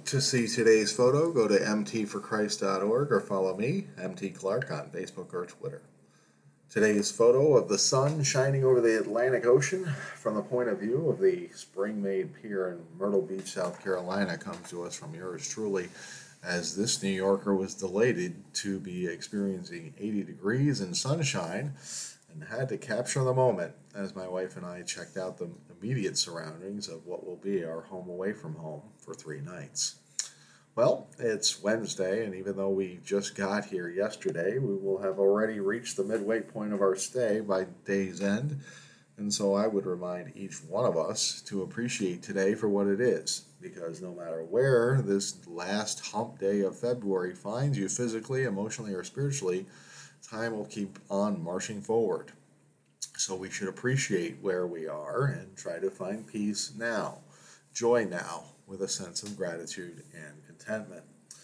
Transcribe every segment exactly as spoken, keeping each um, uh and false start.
To see today's photo, go to m t for christ dot org or follow me, M T Clark, on Facebook or Twitter. Today's photo of the sun shining over the Atlantic Ocean from the point of view of the Spring Made Pier in Myrtle Beach, South Carolina, comes to us from yours truly, as this New Yorker was delighted to be experiencing eighty degrees and sunshine and had to capture the moment as my wife and I checked out the immediate surroundings of what will be our home away from home for three nights. Well, it's Wednesday, and even though we just got here yesterday, we will have already reached the midway point of our stay by day's end, and so I would remind each one of us to appreciate today for what it is, because no matter where this last hump day of February finds you physically, emotionally, or spiritually, time will keep on marching forward. So we should appreciate where we are and try to find peace now, joy now, with a sense of gratitude and contentment.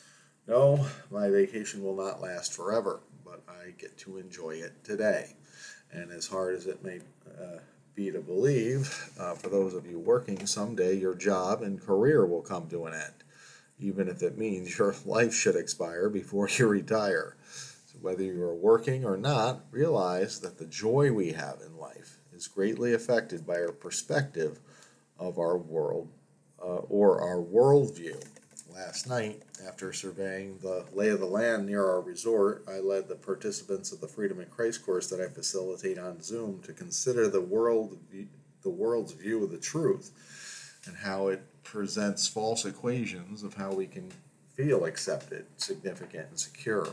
No, my vacation will not last forever, but I get to enjoy it today. And as hard as it may uh, be to believe, uh, for those of you working, someday your job and career will come to an end, even if it means your life should expire before you retire. Whether you are working or not, realize that the joy we have in life is greatly affected by our perspective of our world uh, or our worldview. Last night, after surveying the lay of the land near our resort, I led the participants of the Freedom in Christ course that I facilitate on Zoom to consider the world, the world's view of the truth and how it presents false equations of how we can feel accepted, significant, and secure.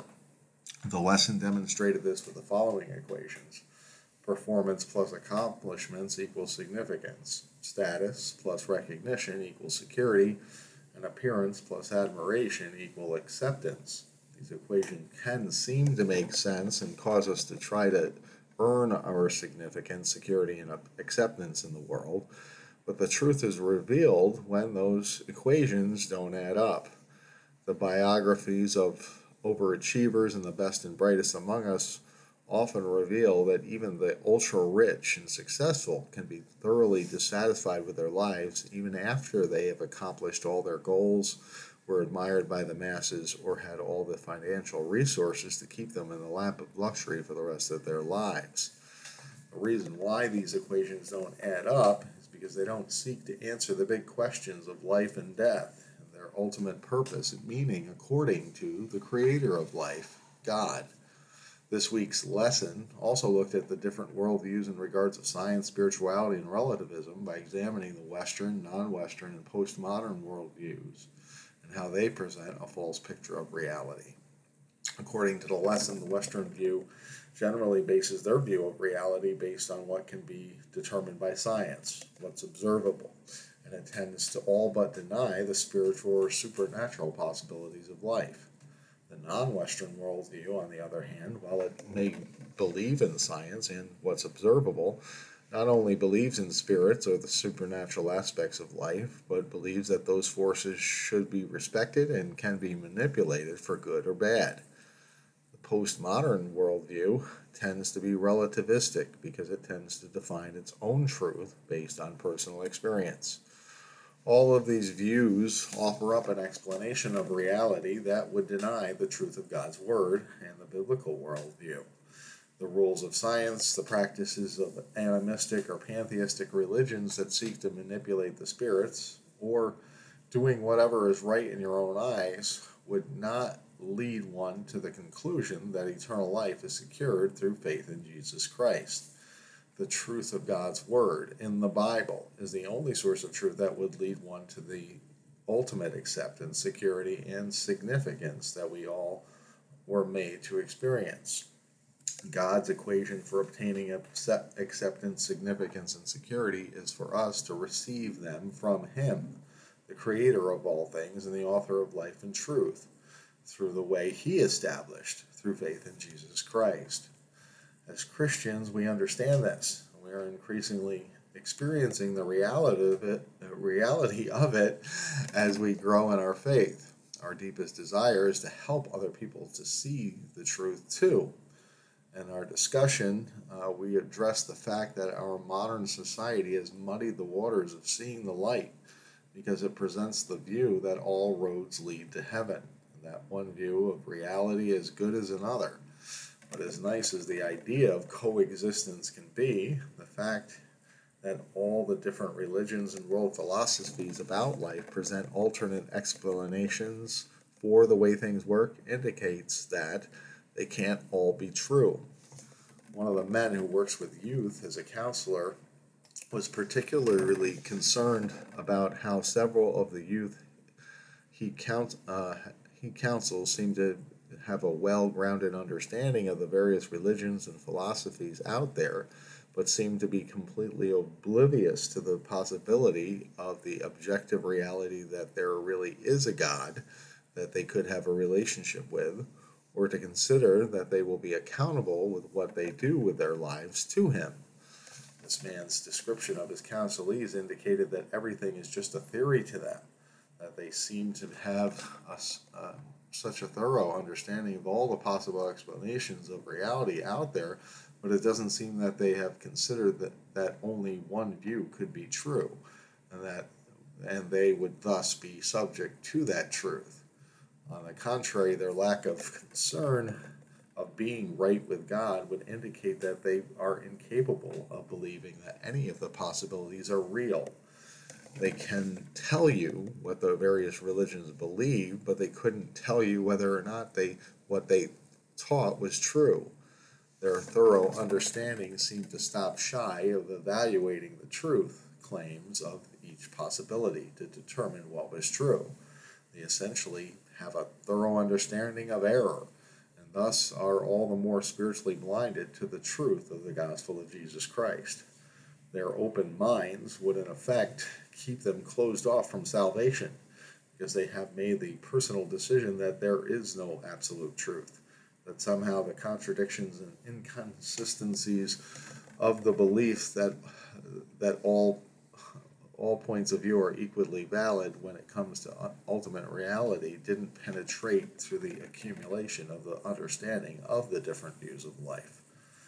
The lesson demonstrated this with the following equations. Performance plus accomplishments equals significance. Status plus recognition equals security. And appearance plus admiration equal acceptance. These equations can seem to make sense and cause us to try to earn our significance, security, and acceptance in the world. But the truth is revealed when those equations don't add up. The biographies of overachievers and the best and brightest among us often reveal that even the ultra-rich and successful can be thoroughly dissatisfied with their lives even after they have accomplished all their goals, were admired by the masses, or had all the financial resources to keep them in the lap of luxury for the rest of their lives. The reason why these equations don't add up is because they don't seek to answer the big questions of life and death, their ultimate purpose and meaning according to the creator of life, God. This week's lesson also looked at the different worldviews in regards of science, spirituality, and relativism by examining the Western, non-Western, and postmodern worldviews and how they present a false picture of reality. According to the lesson, the Western view generally bases their view of reality based on what can be determined by science, what's observable, and it tends to all but deny the spiritual or supernatural possibilities of life. The non-Western worldview, on the other hand, while it may believe in science and what's observable, not only believes in spirits or the supernatural aspects of life, but believes that those forces should be respected and can be manipulated for good or bad. The postmodern worldview tends to be relativistic because it tends to define its own truth based on personal experience. All of these views offer up an explanation of reality that would deny the truth of God's Word and the biblical worldview. The rules of science, the practices of animistic or pantheistic religions that seek to manipulate the spirits, or doing whatever is right in your own eyes, would not lead one to the conclusion that eternal life is secured through faith in Jesus Christ. The truth of God's Word in the Bible is the only source of truth that would lead one to the ultimate acceptance, security, and significance that we all were made to experience. God's equation for obtaining acceptance, significance, and security is for us to receive them from Him, the Creator of all things and the author of life and truth, through the way He established, through faith in Jesus Christ. As Christians, we understand this. We are increasingly experiencing the reality of it, the reality of it as we grow in our faith. Our deepest desire is to help other people to see the truth too. In our discussion, uh, we address the fact that our modern society has muddied the waters of seeing the light because it presents the view that all roads lead to heaven, and that one view of reality is good as another. But as nice as the idea of coexistence can be, the fact that all the different religions and world philosophies about life present alternate explanations for the way things work indicates that they can't all be true. One of the men who works with youth as a counselor was particularly concerned about how several of the youth he, count, uh, he counsels seem to have a well-grounded understanding of the various religions and philosophies out there, but seem to be completely oblivious to the possibility of the objective reality that there really is a God that they could have a relationship with, or to consider that they will be accountable with what they do with their lives to him. This man's description of his counselees indicated that everything is just a theory to them, that they seem to have a, uh, such a thorough understanding of all the possible explanations of reality out there, but it doesn't seem that they have considered that, that only one view could be true, and that and they would thus be subject to that truth. On the contrary, their lack of concern of being right with God would indicate that they are incapable of believing that any of the possibilities are real. They can tell you what the various religions believe, but they couldn't tell you whether or not they what they taught was true. Their thorough understanding seemed to stop shy of evaluating the truth claims of each possibility to determine what was true. They essentially have a thorough understanding of error, and thus are all the more spiritually blinded to the truth of the gospel of Jesus Christ. Their open minds would in effect keep them closed off from salvation, because they have made the personal decision that there is no absolute truth, that somehow the contradictions and inconsistencies of the belief that that all all points of view are equally valid when it comes to ultimate reality didn't penetrate through the accumulation of the understanding of the different views of life.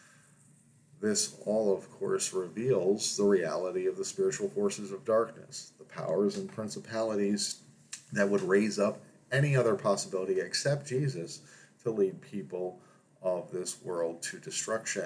This all, of course, reveals the reality of the spiritual forces of darkness, the powers and principalities that would raise up any other possibility except Jesus to lead people of this world to destruction.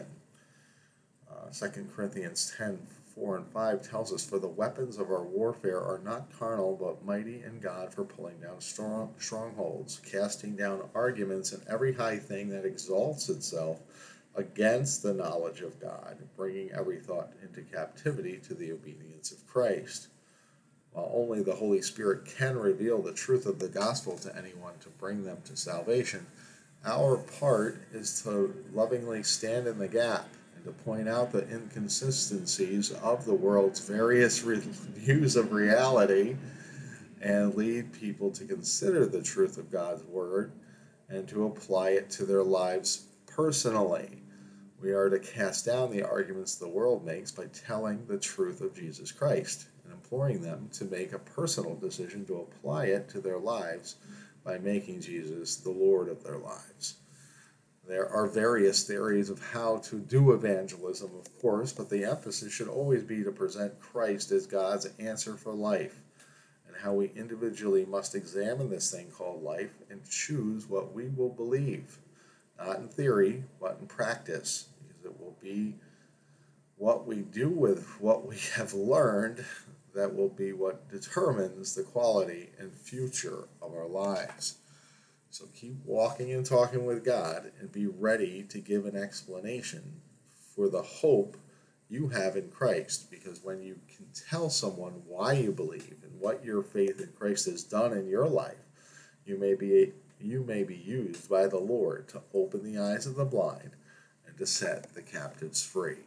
Uh, Second Corinthians ten, four and five tells us, "For the weapons of our warfare are not carnal, but mighty in God for pulling down strong strongholds, casting down arguments and every high thing that exalts itself against the knowledge of God, bringing every thought into captivity to the obedience of Christ." While only the Holy Spirit can reveal the truth of the gospel to anyone to bring them to salvation, our part is to lovingly stand in the gap and to point out the inconsistencies of the world's various re- views of reality and lead people to consider the truth of God's word and to apply it to their lives personally. We are to cast down the arguments the world makes by telling the truth of Jesus Christ and imploring them to make a personal decision to apply it to their lives by making Jesus the Lord of their lives. There are various theories of how to do evangelism, of course, but the emphasis should always be to present Christ as God's answer for life, and how we individually must examine this thing called life and choose what we will believe, not in theory, but in practice, because it will be what we do with what we have learned that will be what determines the quality and future of our lives. So keep walking and talking with God and be ready to give an explanation for the hope you have in Christ, because when you can tell someone why you believe and what your faith in Christ has done in your life, you may be you may be used by the Lord to open the eyes of the blind and to set the captives free.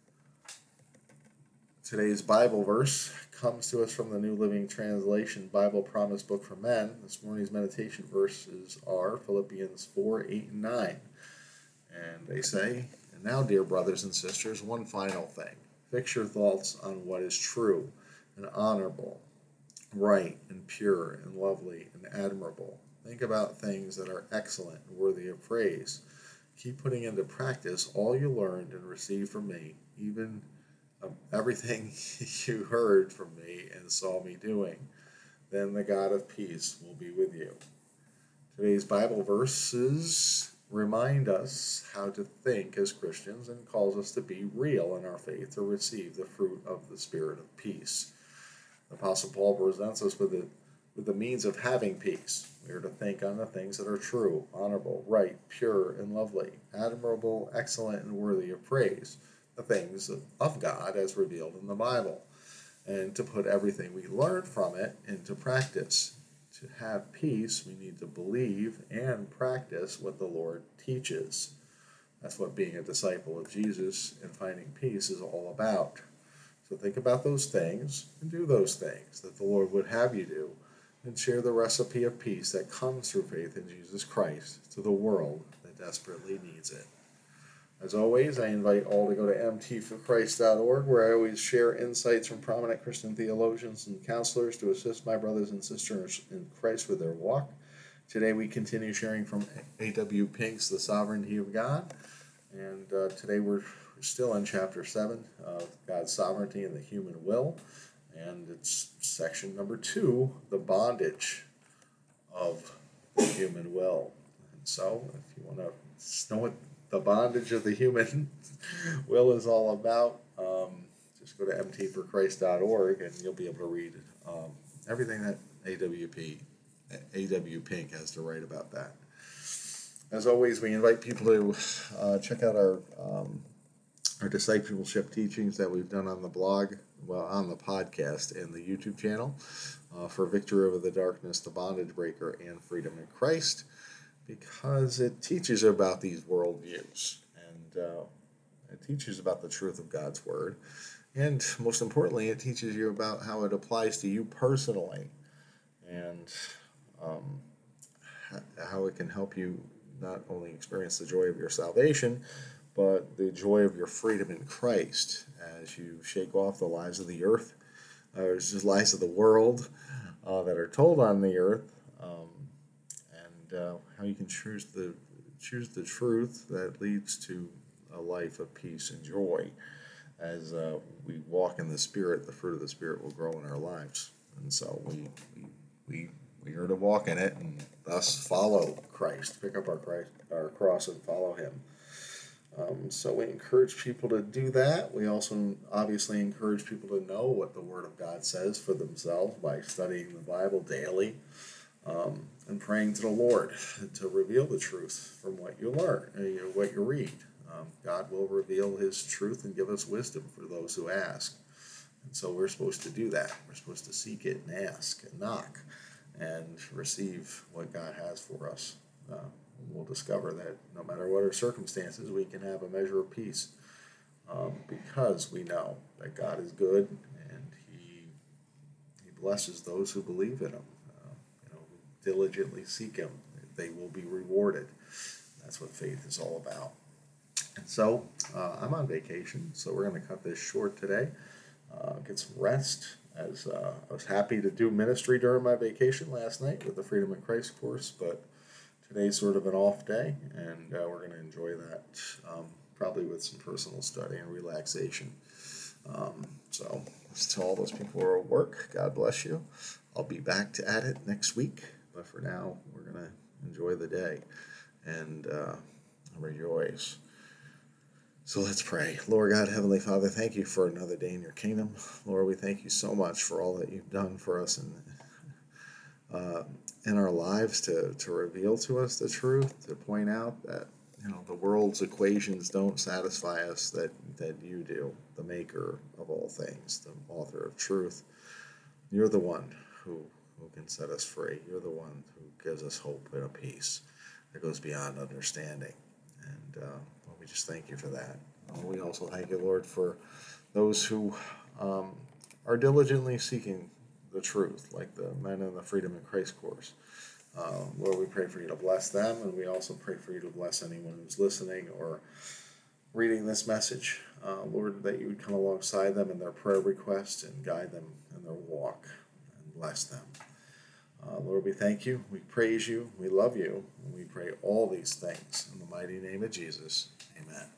Today's Bible verse comes to us from the New Living Translation Bible Promise Book for Men. This morning's meditation verses are Philippians four, eight, and nine. And they say, "And now, dear brothers and sisters, one final thing. Fix your thoughts on what is true and honorable, right and pure and lovely and admirable. Think about things that are excellent and worthy of praise. Keep putting into practice all you learned and received from me, even um, everything you heard from me and saw me doing. then the God of peace will be with you. Today's Bible verses remind us how to think as Christians and calls us to be real in our faith to receive the fruit of the Spirit of peace. The Apostle Paul presents us with the, with the means of having peace. We are to think on the things that are true, honorable, right, pure, and lovely, admirable, excellent, and worthy of praise, the things of God as revealed in the Bible, and to put everything we learn from it into practice. To have peace, we need to believe and practice what the Lord teaches. That's what being a disciple of Jesus and finding peace is all about. So think about those things and do those things that the Lord would have you do, and share the recipe of peace that comes through faith in Jesus Christ to the world that desperately needs it. As always, I invite all to go to m t for christ dot org, where I always share insights from prominent Christian theologians and counselors to assist my brothers and sisters in Christ with their walk. Today we continue sharing from A W Pink's The Sovereignty of God, and uh, today we're still in chapter seven of God's Sovereignty and the Human Will, and it's section number two, the bondage of the human will. And so, if you want to know what the bondage of the human will is all about, um, just go to m t for christ dot org and you'll be able to read um, everything that A W P, A W Pink has to write about that. As always, we invite people to uh, check out our um, our discipleship teachings that we've done on the blog, well, on the podcast and the YouTube channel uh, for Victory Over the Darkness, The Bondage Breaker, and Freedom in Christ, because it teaches about these worldviews, and uh, it teaches about the truth of God's Word, and most importantly, it teaches you about how it applies to you personally, and um, how it can help you not only experience the joy of your salvation, but the joy of your freedom in Christ as you shake off the lies of the earth, or just lies of the world uh, that are told on the earth, um, and uh, how you can choose the choose the truth that leads to a life of peace and joy. As uh, we walk in the Spirit, the fruit of the Spirit will grow in our lives, and so we we we, we are to walk in it and thus follow Christ, pick up our Christ, our cross, and follow Him. Um, so we encourage people to do that. We also obviously encourage people to know what the Word of God says for themselves by studying the Bible daily um, and praying to the Lord to reveal the truth from what you learn, uh, what you read. Um, God will reveal His truth and give us wisdom for those who ask. And so we're supposed to do that. We're supposed to seek it and ask and knock and receive what God has for us. Uh, we'll discover that no matter what our circumstances, we can have a measure of peace um, because we know that God is good and He He blesses those who believe in Him. Uh, you know, who diligently seek Him, they will be rewarded. That's what faith is all about. And so uh, I'm on vacation, so we're going to cut this short today. Uh, get some rest. As uh, I was happy to do ministry during my vacation last night with the Freedom in Christ course, but today's sort of an off day, and uh, we're going to enjoy that, um, probably with some personal study and relaxation. Um, so, to all those people who are at work, God bless you. I'll be back to at it next week, but for now, we're going to enjoy the day and uh, rejoice. So let's pray. Lord God, Heavenly Father, thank you for another day in your kingdom. Lord, we thank you so much for all that you've done for us and uh, in our lives to, to reveal to us the truth, to point out that, you know, the world's equations don't satisfy us, that, that you do, the maker of all things, the author of truth. You're the one who, who can set us free. You're the one who gives us hope and a peace that goes beyond understanding. And uh, well, we just thank you for that. Uh, we also thank you, Lord, for those who um, are diligently seeking the truth, like the men in the Freedom in Christ course. Uh, Lord, we pray for you to bless them, and we also pray for you to bless anyone who's listening or reading this message. Uh, Lord, that you would come alongside them in their prayer requests and guide them in their walk and bless them. Uh, Lord, we thank you, we praise you, we love you, and we pray all these things in the mighty name of Jesus. Amen.